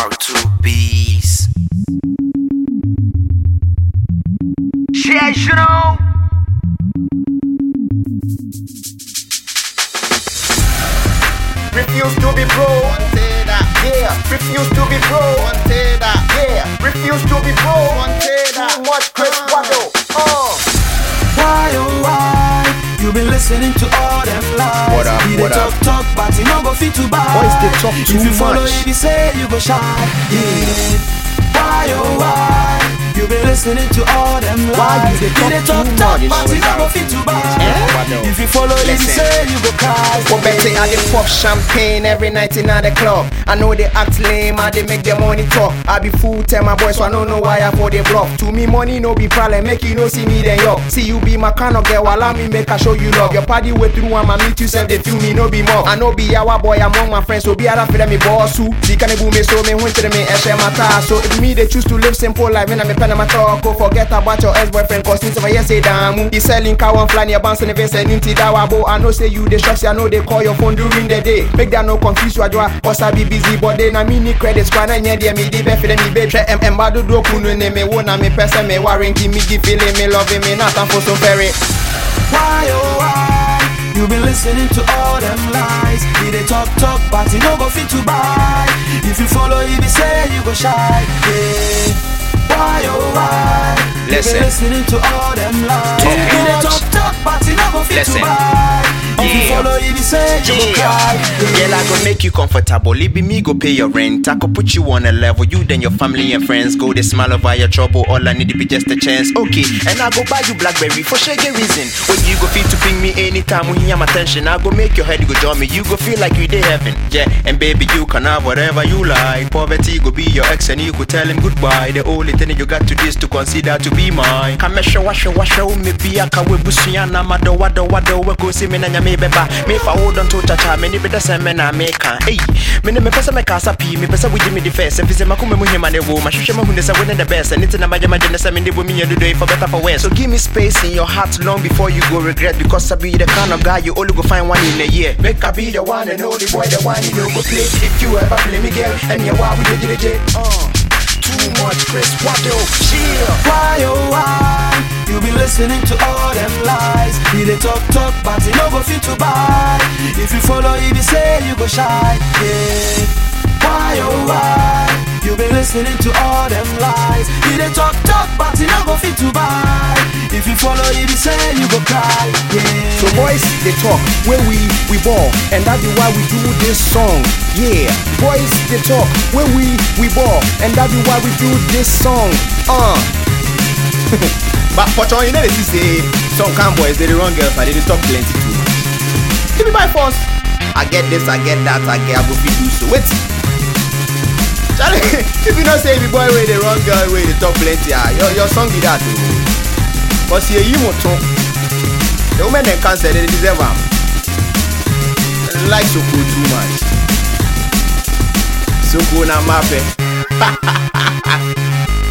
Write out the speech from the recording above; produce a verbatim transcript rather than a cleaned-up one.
How to bees. Yeah, you know. Refuse to be broke. Yeah, refuse to be broke. Yeah, refuse to be broke. Too much Chris Waddle. Oh. Why oh why? You been listening to all them lies. What up, He what dey up? talk talk, but you no go fit to buy. Boys dey talk too If you follow much. it, he say you go shy. Yeah. Why oh why? You been listening to all them lies. Why you dey He dey talk talk too talk, much? but you no go fit to buy. Eh? If you follow it, he Listen. say you go cry. Well, better I dey pop champagne every night in the club. I know they act lame, I they make their money talk. I be full tell my boys, so I don't know why I for the bluff. To me, money no be problem, make you no see me then yo. See you be my kind of girl, allow me make I show you love. Your party way through and I meet you, self they feel me no be more. I know be our boy among my friends, so be other for them me boss who. See can me so me went to me and share my car. So if me they choose to live simple life, when I'm a pen and my talk, go forget about your ex-boyfriend, cause since I say damn, he selling car one flying your bounce and events and into that wabo. I know say you the shops, I know they call your phone during the day. Make that no confuse you, I draw, cause I be busy, but then I mean need credits, when I need me, the best for them, me babe, and and bad do kunu ne me, wanna me person, me worrying, give me, give feeling, me loving me, not time for some ferry. Why oh why? You been listening to all them lies. He dey talk talk, but he no go fit to buy. If you follow, he be say you go shy. Yeah. Why oh why? Listen. You been listening to all them lies. Talk He dey much. talk talk, but he no go fit Listen. to buy. If you Yeah. follow, he be say you go cry. Girl, I go make you comfortable. It be me go pay your rent. I could put you on a level. You then your family and friends go. They smile over your trouble. All I need to be just a chance. Okay, and I go buy you Blackberry for sure get reason. When you go feel to ping me anytime when you have my attention, I go make your head go join me. You go feel like you in heaven. Yeah, and baby you can have whatever you like. Poverty go be your ex and you go tell him goodbye. The only thing you got to do is to consider to be mine. Come show wash wash me be a kawe busiana mado wado wado we go see me na nyame beba. Me fa hold on to chacha me ni better say me na make can. Hey, me ne me pesa me kasa pi me pesa we give me the first. If say makume mu hima ne wo ma hwehwe ma hunde say we the best. And it's na maje maje ne say me dey me do for better for worse. So give me space in your heart long before you go regret, because I be the kind of guy you only go find one in a year. Make I be the one and only boy, the one you know go play. If you ever play me girl and you why we did it. Uh, too much Chris Waddle, chill. Why oh why? You been listening to all them lies. He dey talk talk, but he no go fit to buy. If you follow, he be say you go shy. Yeah. Why oh why? You been listening to all them lies. He dey talk talk, but he no go fit to buy. If you follow, he be say you go cry. Yeah. So boys, they talk where we we ball, and that be why we do this song. Yeah, boys, they talk where we we ball, and that be why we do this song. Uh. But for you know they say some kind boys they the wrong girls and they dey talk plenty too much. Give me by force. I get this, I get that, I get I go fit do so. Wait. Charlie, if you not say the boy way the wrong girl way they talk plenty, ah, your your song be that too. Cause here you moton. The women they can't say they deserve them. They like so cool too much. So cool na mape.